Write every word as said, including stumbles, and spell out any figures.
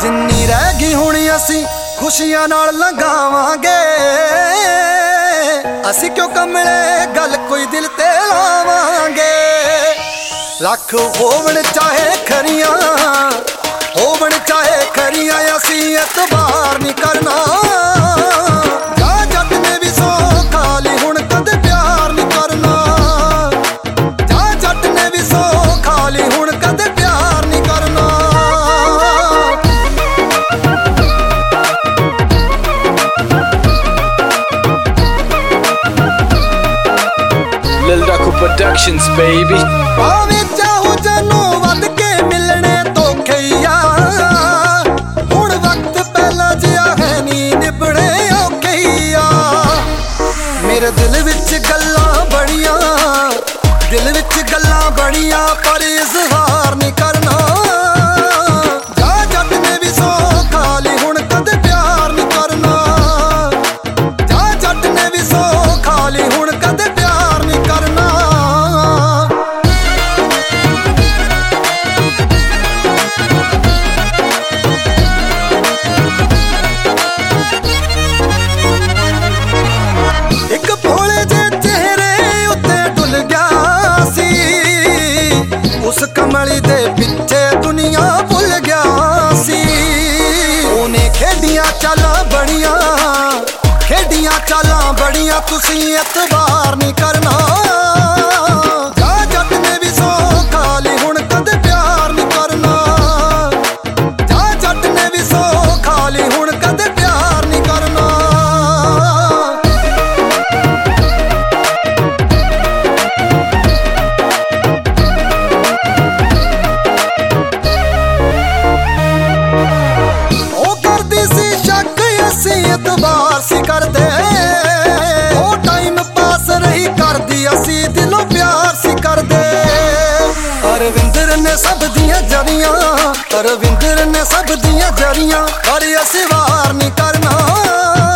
जिन्नी रह गई हुणी असी खुशियां नाल लंघावांगे। असी क्यों कमले गल कोई दिल ते लावांगे। लख होवन चाहे खरियां होवन चाहे खरियां असी एतबार नहीं करना। जा जट ने भी सौ खाली हुण कदे प्यार नहीं करना। जा जट ने भी सौ खाली हुण कदे प्यार नहीं करना। Lil Daku Productions, baby. भावें चाहो जानो वध के मिलने धोखे आ। हुण वक्त पहला जिहा है नी निभणे औखे आ। मेरे दिल विच गल्लां बड़ियां दिल विच गल्लां बड़ियां पर इजहार नहीं करना। जा जट ने भी सौ खाली हुण कदे प्यार नहीं करना। जा जट ने भी सौ खाली हुण कदे प्यार नहीं करना। एक भोले जे चेहरे उत्ते डुल गया सी। उस कमली दे पिछे दुनिया भुल गया सी। उन्हें खेडियां चालां बड़ियां खेडियां चालां बड़ियां तुसी एतबार नहीं करना। जा जट ने भी सौ खाली हुण कदे प्यार नहीं करना। जा जट ने भी सौ खाली हुण कदे प्यार नहीं करना। एतबार सी करदे ओ टाइम पास रही करदी असी दिलों प्यार सी करदे। अरविंदर ने सब दियां जरियां अरविंदर ने सब दियां जरियां पर असी वार नहीं करना।